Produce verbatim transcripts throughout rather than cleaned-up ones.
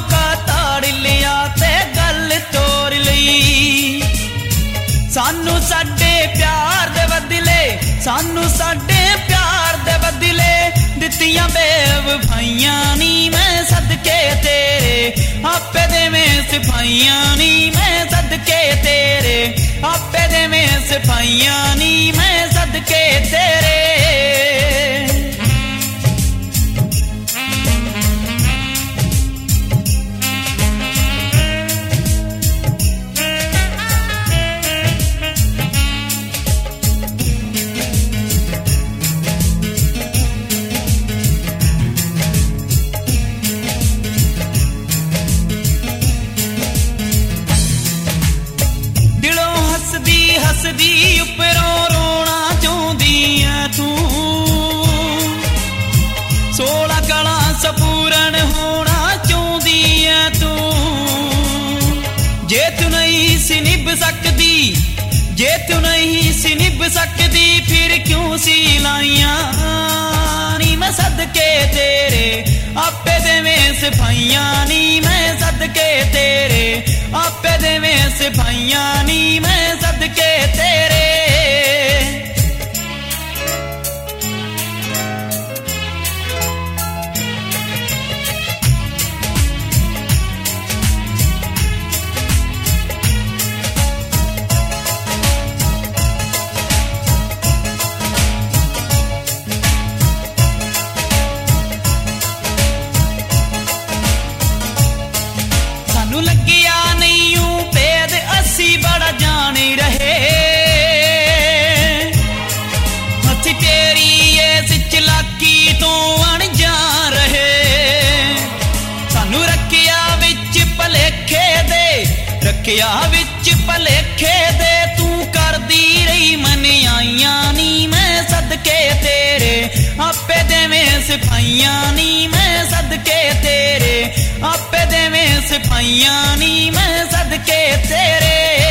मौका ताड़ लिया ते गल तोड़ लई। सानू साडे प्यार दे बदले सानू साडे प्यार दे बदले दित्तियां बेवफाइयां नी मैं सदके तेरे आपे दे में सिपाहियां नी मैं सदके तेरे आपे दे में सिपाहियां नी मैं सदके तेरे। हसदी उपरों रोना चाहदी है तू सोलह कला सपूरन होना चाहदी है तू। जे तू नहीं सी निभ सकदी जे तू नहीं सी निभ सकदी फिर क्यों सी लाइयां नी मैं सदके तेरे आपे दे में सिपाहियां नी मैं सदके तेरे आपे दे में सिपाहियां नी मैं सदके तेरे। सानू लगिया नहीं यूं भेद असी बड़ा जाने रहे हथी तेरी इस चलाकी तो अनजान रहे। सानू रखिया विच भलेखे दे रखिया विच भलेखे दे तू करदी रही मनियाइयां नी मैं सदके तेरे आपे दे में सिपाहियां नी मैं सदके तेरे आपे दे में सिपाहियां नी मैं सदके तेरे।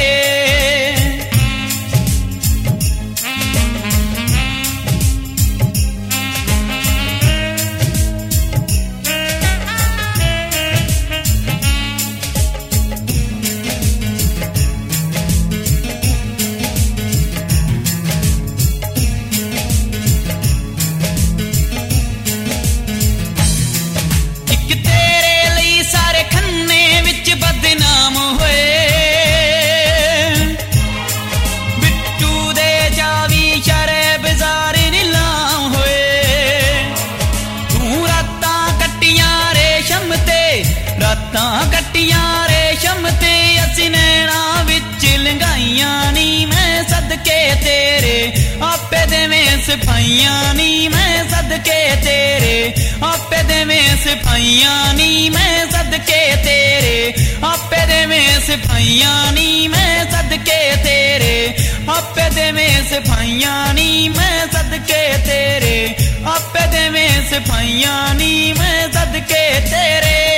बदनाम होए बिट्टू दे जावी शरे बाजार नीलाम होए। तू रातां कट्टियां रेशम ते रातां कट्टियां रेशम ते असी नैना विच लंघाइयां नी मैं सदके तेरे आपे दे में सिपाहियां नी मैं सदके तेरे आपे दे में सिपाहियां नी मैं सदके तेरे आपे दे में सिपाहियां नी मैं सदके तेरे आपे दे में सिपाहियां नी मैं सदके तेरे आपे दे में सिपाहियां नी मैं सदके तेरे।